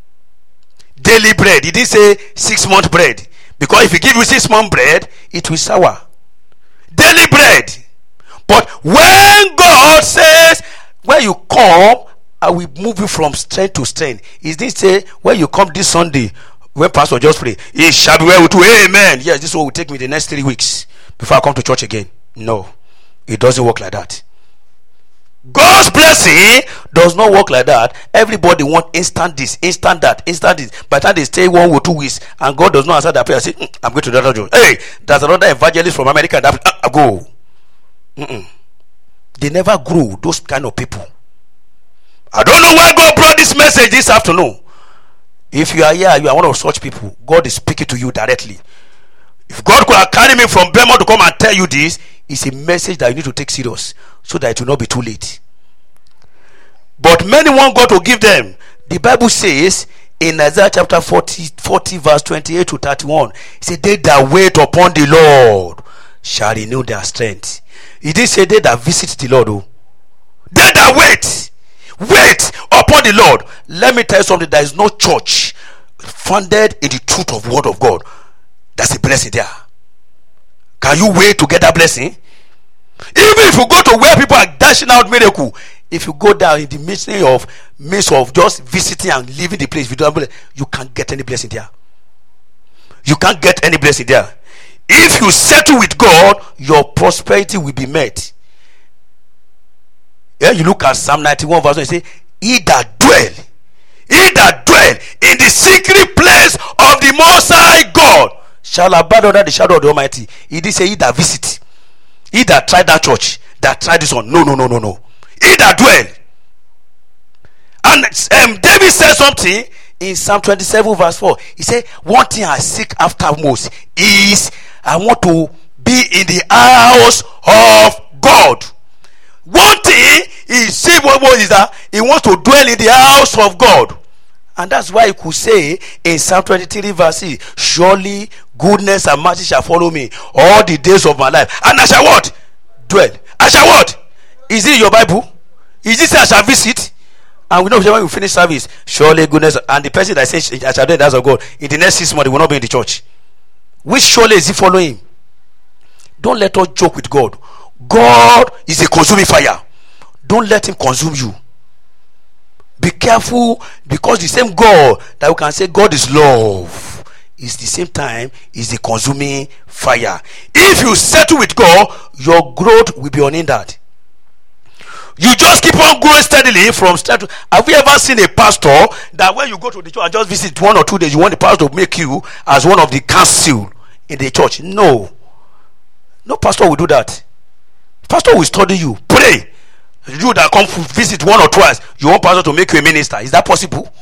Daily bread. He didn't say six month bread. Because if he give you six month bread, it will sour. Daily bread. But when God says, when you come, I will move you from strength to strength. He didn't say, when you come this Sunday, when pastor just pray, it shall be well with you. Amen. Yes, this one will take me the next three weeks before I come to church again. No, it doesn't work like that. God's blessing does not work like that. Everybody want instant this, instant that, instant this. By the time they stay one or two weeks and God does not answer their prayer, say, mm, I'm going to the other church. Hey, there's another evangelist from America that uh, uh, go. Mm-mm. They never grow, those kind of people. I don't know why God brought this message this afternoon. If you are here, you are one of such people, God is speaking to you directly. If God could have carried me from Belmont to come and tell you this, it's a message that you need to take serious so that it will not be too late. But many want God to give them. The Bible says in Isaiah chapter forty, forty verse twenty-eight to thirty-one, it said, they that wait upon the Lord shall renew their strength. He didn't say they that visit the Lord. Oh. They that wait, wait upon the Lord. Let me tell you something. There is no church founded in the truth of the word of God. That's a blessing there. Can you wait to get that blessing? Even if you go to where people are dashing out miracle, if you go down in the midst of midst of just visiting and leaving the place, you don't, you can't get any blessing there. You can't get any blessing there. If you settle with God, your prosperity will be met. Yeah, you look at Psalm ninety-one verse one, you say, he that dwell, he that dwell in the secret place of the Most High God shall abide under the shadow of the Almighty. He did say, he that visit, he that tried that church, that tried this one. No, no, no, no, no. He that dwell. And um, David said something in Psalm twenty-seven verse four. He said, one thing I seek after most is I want to be in the house of God. One thing he see what was is that he wants to dwell in the house of God. And that's why he could say in Psalm twenty-three verse six, surely goodness and mercy shall follow me all the days of my life, and I shall what? Dwell. I shall what? Is it in your Bible? Is it say I shall visit? And we know when we finish service, surely goodness, and the person that says I shall do the house of God, in the next six months he will not be in the church. Which surely is he following? Don't let us joke with God. God is a consuming fire. Don't let him consume you. Be careful, because the same God that we can say God is love is the same time is the consuming fire. If you settle with God, your growth will be unhindered. You just keep on growing steadily from start to, have you ever seen a pastor that when you go to the church and just visit one or two days, you want the pastor to make you as one of the council in the church? No. No pastor will do that. Pastor will study you, pray. You that come visit one or twice, you want pastor to make you a minister. Is that possible?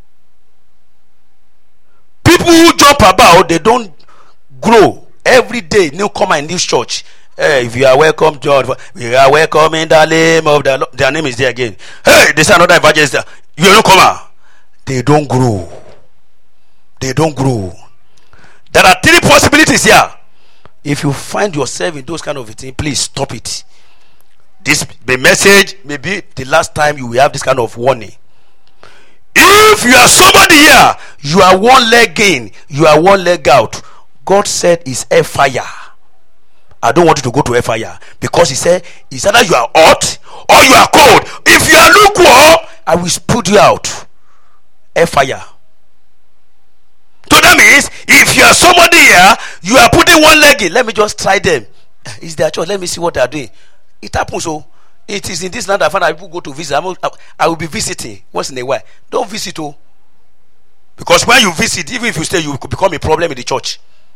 People who jump about, they don't grow. Every day, newcomer in this church. Hey, if you are welcome, John, we are welcome in the name of the Lord. Their name is there again. Hey, they say another evangelist. You are newcomer. They don't grow. They don't grow. There are three possibilities here. If you find yourself in those kind of things, please stop it. This the message may be the last time you will have this kind of warning. If you are somebody here, you are one leg in, you are one leg out. God said it's a fire. I don't want you to go to a fire, because he said it's either you are hot or you are cold. If you are lukewarm, I will spit you out. A fire. So that means if you are somebody here, you are putting one leg in. Let me just try them. It's their choice. Let me see what they are doing. It happens. So it is in this land I find that people go to visit. I'm, I will be visiting once in a while. Don't visit. Oh, because when you visit, even if you stay, you could become a problem in the church.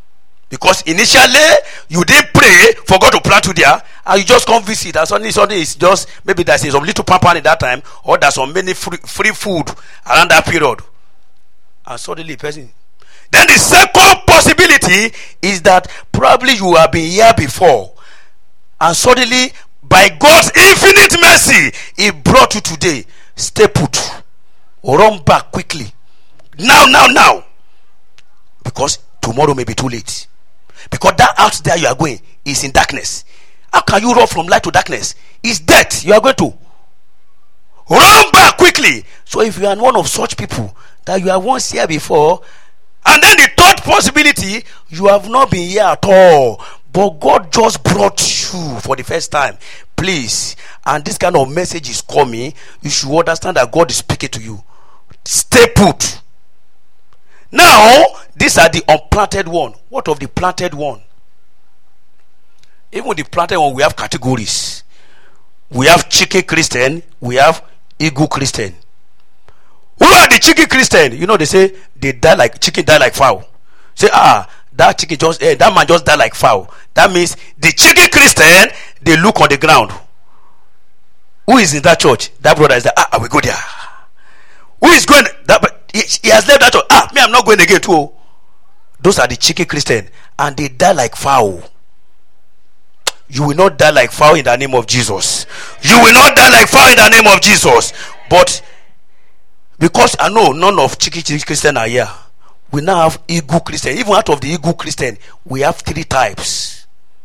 Because initially you didn't pray for God to plant you there, and you just come visit, and suddenly, suddenly it's just maybe there's some little pamper in that time, or there's some many free, free food around that period, and suddenly person. Then the second possibility is that probably you have been here before, and suddenly by God's infinite mercy, He brought you today. Stay put, run back quickly, now, now, now, because tomorrow may be too late. Because that house there you are going is in darkness. How can you run from light to darkness? It's death. You are going to run back quickly. So if you are one of such people that you have once here before, and then the third possibility, you have not been here at all, but God just brought you for the first time. Please, and this kind of message is coming, you should understand that God is speaking to you. Stay put. Now, these are the unplanted one. What of the planted one? Even the planted one, we have categories. We have chicken Christian, we have eagle Christian. Who are the chicken Christian? You know, they say they die like chicken, die like fowl. Say, ah, that chicken just, eh, that man just died like fowl. That means the chicken Christian, they look on the ground. Who is in that church? That brother is there. Ah, I will go there. Who is going? That, he, he has left that church. Ah, me, I'm not going again too. Those are the chicken Christian, and they die like fowl. You will not die like fowl in the name of Jesus. You will not die like fowl in the name of Jesus. But because I know none of chicken Christian are here, we now have eagle Christian. Even out of the eagle Christian, we have three types.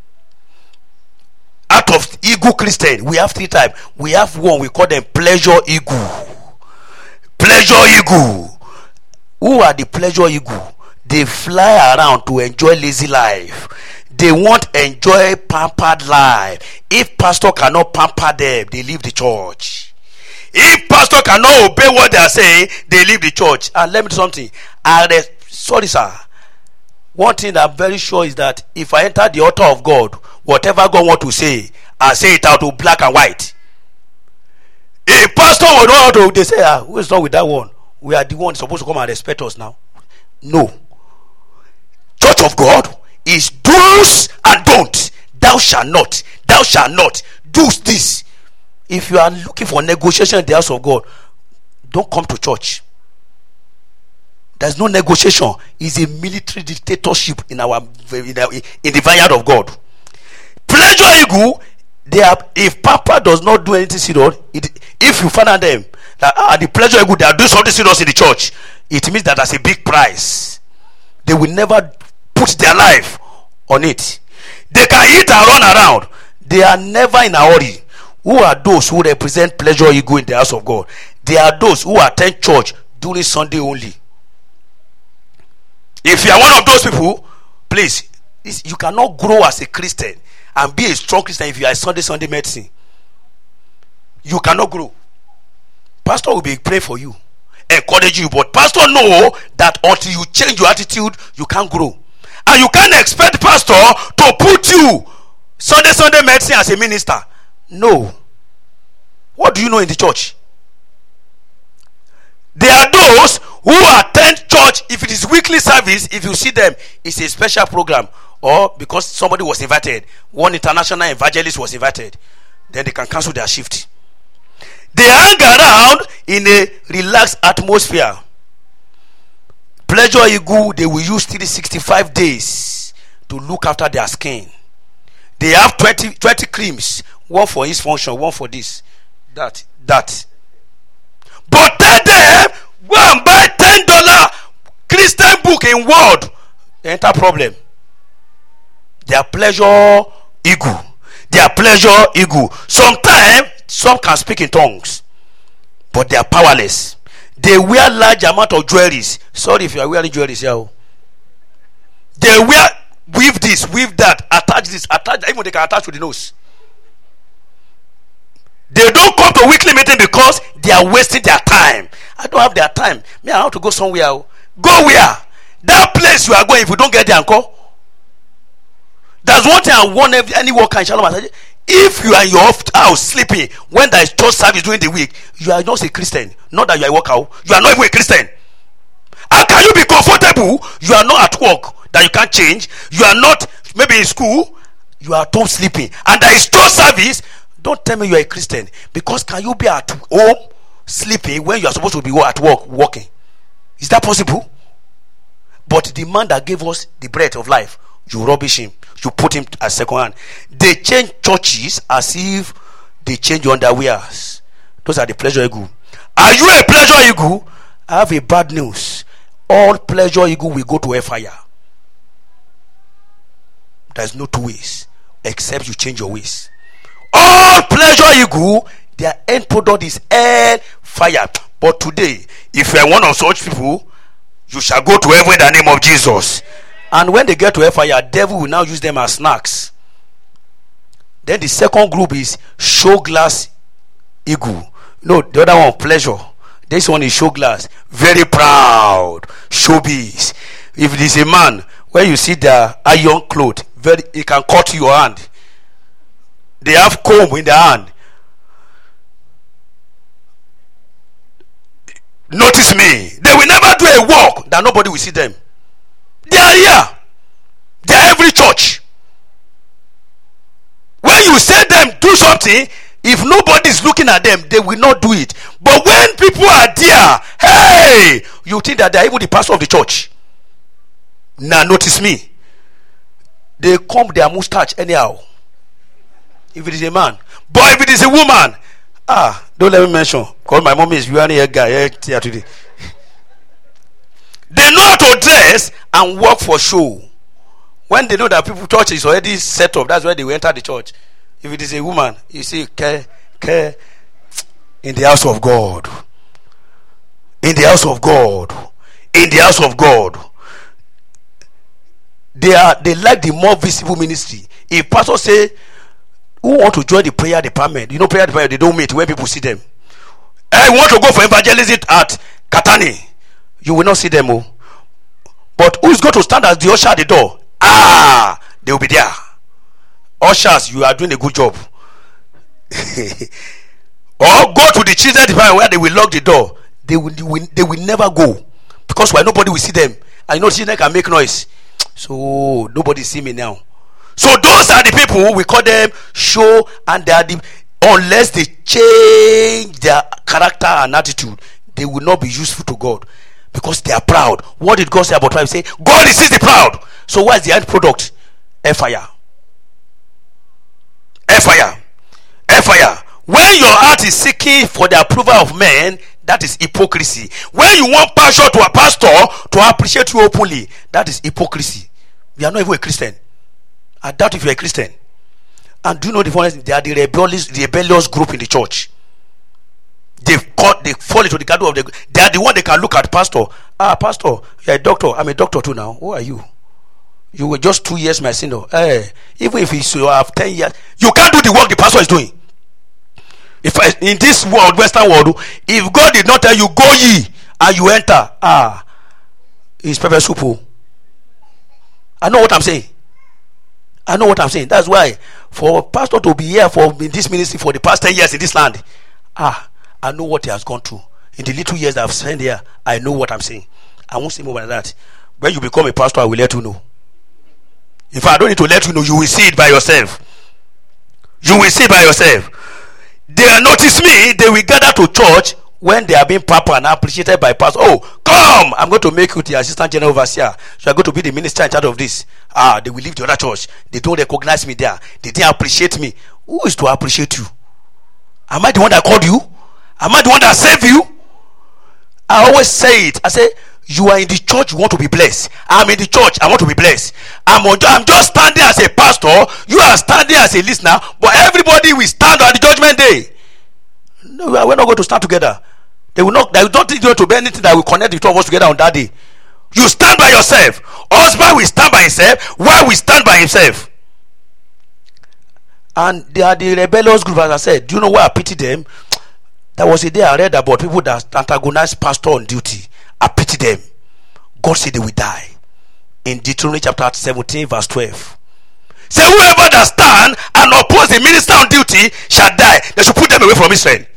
Out of eagle Christian, we have three types. We have one, we call them pleasure eagle. Pleasure eagle. Who are the pleasure eagle? They fly around to enjoy lazy life. They want enjoy pampered life. If pastor cannot pamper them, they leave the church. If pastor cannot obey what they are saying, they leave the church. And let me do something. I sorry, sir. One thing that I'm very sure is that if I enter the altar of God, whatever God want to say, I say it out to black and white. If pastor will know how to, they say, ah, who is wrong with that one? We are the ones supposed to come and respect us now. No. Church of God is do's and don't. Thou shalt not. Thou shalt not. Do this. If you are looking for negotiation in the house of God, don't come to church. There's no negotiation. It's a military dictatorship in our in, our, in the vineyard of God. Pleasure eagle, they are, if Papa does not do anything serious, it, if you find out them that ah, the pleasure eagle, they are doing something serious in the church, it means that there's a big price. They will never put their life on it. They can eat and run around. They are never in a hurry. Who are those who represent pleasure eagle in the house of God? They are those who attend church during Sunday only. If you are one of those people, please, you cannot grow as a Christian and be a strong Christian if you are a Sunday Sunday medicine. You cannot grow. Pastor will be praying for you, encourage you, but pastor know that until you change your attitude, you can't grow. And you can't expect pastor to put you Sunday Sunday medicine as a minister. No. What do you know in the church? There are those who attend church. If it is weekly service, if you see them, it's a special program, or because somebody was invited, one international evangelist was invited, then they can cancel their shift. They hang around in a relaxed atmosphere. Pleasure eagle, they will use three hundred sixty-five days to look after their skin. They have twenty, twenty creams, one for each function, one for this, that, that. But tell them, go and buy ten dollar Christian book in Word. Enter problem. Their pleasure eagle. Their pleasure eagle. Sometimes some can speak in tongues, but they are powerless. They wear large amount of jewelries. Sorry if you are wearing jewelries here. They wear, weave this, weave that, attach this, attach that. Even they can attach to the nose. They don't come to weekly meeting because they are wasting their time. I don't have their time. Me, I have to go somewhere. Go where? That place you are going, if you don't get there and call. That's one thing I want any worker in Shalom. If you are in your house sleeping when there is church service during the week, you are not a Christian. Not that you are a worker. You are not even a Christian. How can you be comfortable? You are not at work. that you can't change. You are not maybe in school, you are at home sleeping, and there is church service. Don't tell me you are a Christian, because can you be at home sleeping when you are supposed to be at work working? Is that possible? But the man that gave us the bread of life, you rubbish him, you put him as second hand. They change churches as if they change your underwears. Those are the pleasure eagle. Are you a pleasure eagle? I have a bad news. All pleasure eagle will go to a fire. There's no two ways except you change your ways. All pleasure eagle, their end product is air fire. But today, if you are one of such people, you shall go to heaven in the name of Jesus. And when they get to hellfire, devil will now use them as snacks. Then the second group is show glass eagle. No, the other one, pleasure. This one is show glass, very proud, showbiz. If it is a man, where you see the iron cloth, very, it can cut your hand. They have comb in their hand. Notice me. They will never do a work that nobody will see them. They are here. They are every church. When you say them do something, if nobody is looking at them, they will not do it. But when people are there, hey, you think that they are even the pastor of the church. Now notice me. They comb their mustache anyhow. If it is a man. But if it is a woman, ah, don't let me mention. Because my mom is wearing a guy here today. They know how to dress and work for show. When they know that people church is already set up, that's where they will enter the church. If it is a woman, you see, care, care in the house of God. In the house of God. In the house of God. They are they like the more visible ministry. If pastor say, who want to join the prayer department? You know, prayer department, they don't meet where people see them. I want to go for evangelism at Katani. You will not see them. Oh. But who is going to stand as the usher at the door? Ah, they will be there. Ushers, you are doing a good job. Or go to the children department where they will lock the door. They will, they will, they will never go. Because why nobody will see them. I know children can make noise. So nobody see me now. So those are the people, we call them show, and they are the, unless they change their character and attitude, they will not be useful to God. Because they are proud. What did God say about pride? He say, God is the proud. So what is the end product? Air fire. Air fire. Air fire. When your heart is seeking for the approval of men, that is hypocrisy. When you want pastor to a pastor to appreciate you openly, that is hypocrisy. You are not even a Christian. I doubt if you are a Christian. And do you know the funny thing? They are the rebellious, the rebellious group in the church. They caught, they fall into the garden of the. They are the one they can look at pastor. Ah, pastor, you are a doctor. I'm a doctor too now. Who are you? You were just two years my senior. Hey, even if you have ten years, you can't do the work the pastor is doing. If I, in this world, Western world, if God did not tell you go ye and you enter, ah, it's pepper soup. I know what I'm saying. I know what I'm saying. That's why for a pastor to be here for in this ministry for the past ten years in this land, ah, I know what he has gone through. In the little years that I've spent here, I know what I'm saying. I won't say more than that. When you become a pastor, I will let you know. In fact, I don't need to let you know. You will see it by yourself. You will see it by yourself. They notice me. They will gather to church when they are being pampered and appreciated by pastor. Oh, come! I'm going to make you the assistant general overseer. So I'm going to be the minister in charge of this. Ah, they will leave the other church. They don't recognize me there. They didn't appreciate me. Who is to appreciate you? Am I the one that called you? Am I the one that saved you? I always say it. I say, you are in the church, you want to be blessed. I'm in the church, I want to be blessed. I'm, on, I'm just standing as a pastor. You are standing as a listener. But everybody will stand at the judgment day. No, we're not going to stand together. They will not. They will not think you to be anything that will connect the two of us together on that day. You stand by yourself. Husband will stand by himself. Wife will stand by himself. And they are the rebellious group, as I said. Do you know why I pity them? There was a day I read about people that antagonize pastor on duty. I pity them. God said they will die. In Deuteronomy chapter seventeen, verse twelve. Say, whoever that stand and oppose the minister on duty shall die. They should put them away from Israel.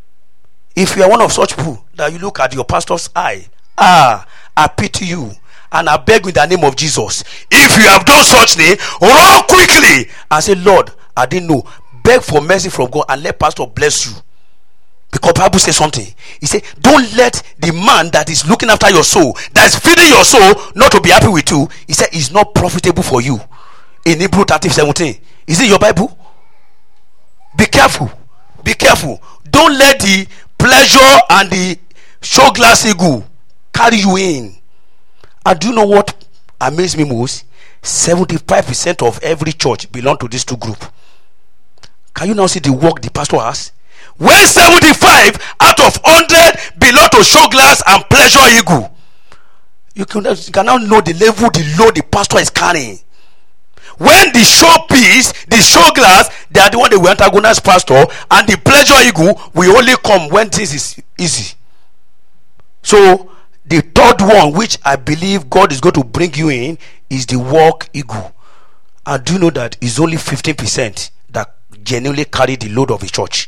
If you are one of such people that you look at your pastor's eye, ah, I pity you. and I beg in the name of Jesus, if you have done such thing, run quickly and say, Lord, I didn't know. Beg for mercy from God and let pastor bless you. Because Bible says something. He said, don't let the man that is looking after your soul, that is feeding your soul, not to be happy with you. He said, it's not profitable for you. In Hebrew thirty seventeen. Is it your Bible? Be careful. Be careful. Don't let the pleasure and the show glass ego carry you in. And do you know what amazed me most? seventy-five percent of every church belong to these two groups. Can you now see the work the pastor has? When seventy-five out of one hundred belong to show glass and pleasure ego, you can, you can now know the level, the load the pastor is carrying. When the showpiece, the show glass, they are the one that will antagonize pastor, and the pleasure ego will only come when things is easy. So the third one, which I believe God is going to bring you in, is the work ego. And do you know that it's only fifteen percent that genuinely carry the load of a church?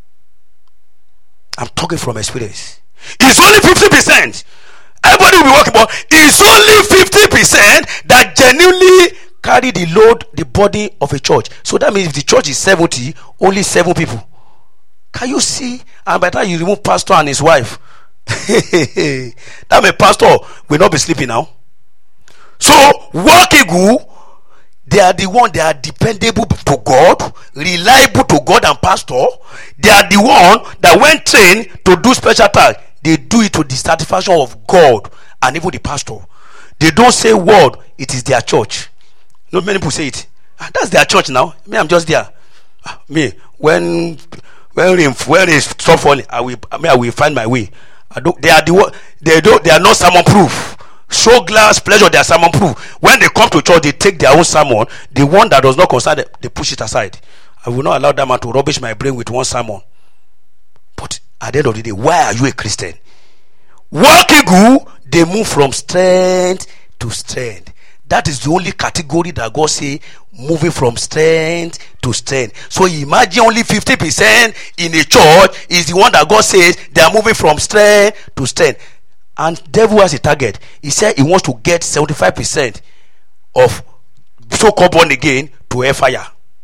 I'm talking from experience. It's only fifty percent. Everybody will be working, but it's only fifty percent that genuinely carry the load, the body of a church. So that means if the church is seventy, only seven people. Can you see? And by the time you remove pastor and his wife, that means pastor will not be sleeping now. So work ego, they are the one, they are dependable to God, reliable to God and pastor. They are the one that when trained to do special tasks, they do it to the satisfaction of God and even the pastor. They don't say word, it is their church. Not many people say it. Ah, that's their church now. Me, I'm just there. Ah, me, when when rain when rain stop falling, I will I, mean, I will find my way. I don't. They are the one. They don't. They are not sermon proof. Show glass pleasure, they are sermon proof. When they come to church, they take their own sermon. The one that does not concern them, they push it aside. I will not allow that man to rubbish my brain with one sermon. But at the end of the day, why are you a Christian? Working good, they move from strength to strength. That is the only category that God say moving from strength to strength. So imagine only fifty percent in a church is the one that God says they are moving from strength to strength. And devil has a target. He said he wants to get seventy-five percent of so-called born again to air fire.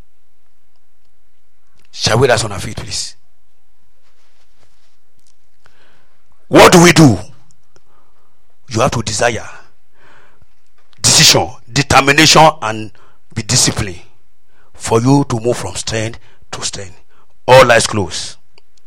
Shall we rise on our feet, please? What do we do? You have to desire, decision, determination, and be disciplined for you to move from strength to strength. All eyes closed.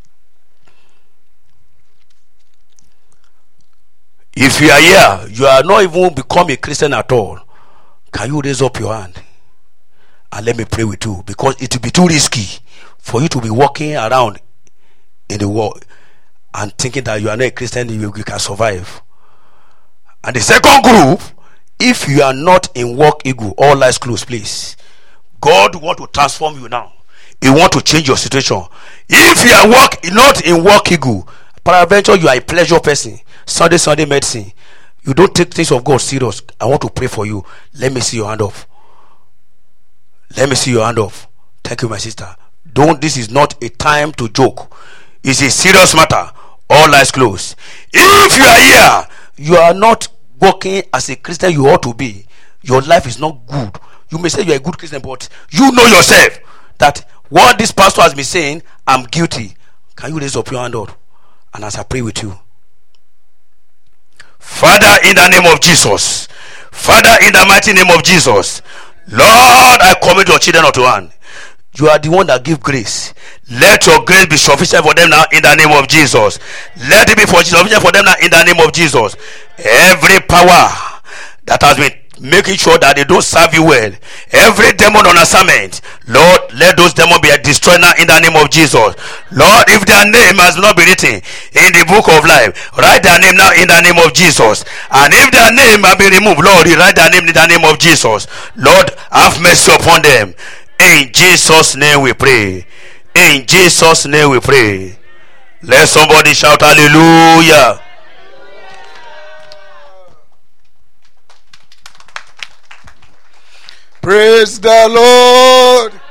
If you are here, you are not even become a Christian at all. Can you raise up your hand and let me pray with you? Because it will be too risky for you to be walking around in the world and thinking that you are not a Christian, you, you can survive. And the second group, if you are not in work ego, all eyes closed, please. God want to transform you now. He want to change your situation. If you are work, not in work ego, peradventure you are a pleasure person, Sunday, Sunday medicine, you don't take things of God serious. I want to pray for you. Let me see your hand up. Let me see your hand up. Thank you, my sister. Don't, this is not a time to joke. It's a serious matter. All eyes closed. If you are here, you are not working as a Christian you ought to be. Your life is not good. You may say you are a good Christian, but you know yourself that what this pastor has been saying, I'm guilty. Can you raise up your hand up? And as I pray with you, Father, in the name of Jesus, Father, in the mighty name of Jesus, Lord, I commit your children unto hand. You are the one that give grace. Let your grace be sufficient for them now in the name of Jesus. Let it be sufficient for them now in the name of Jesus. Every power that has been making sure that they don't serve you well, every demon on assignment, Lord, let those demons be destroyed now in the name of Jesus. Lord, if their name has not been written in the book of life, write their name now in the name of Jesus. And if their name has been removed, Lord, write their name in the name of Jesus. Lord, have mercy upon them. In Jesus' name we pray. In Jesus' name we pray. Let somebody shout hallelujah. Praise the Lord.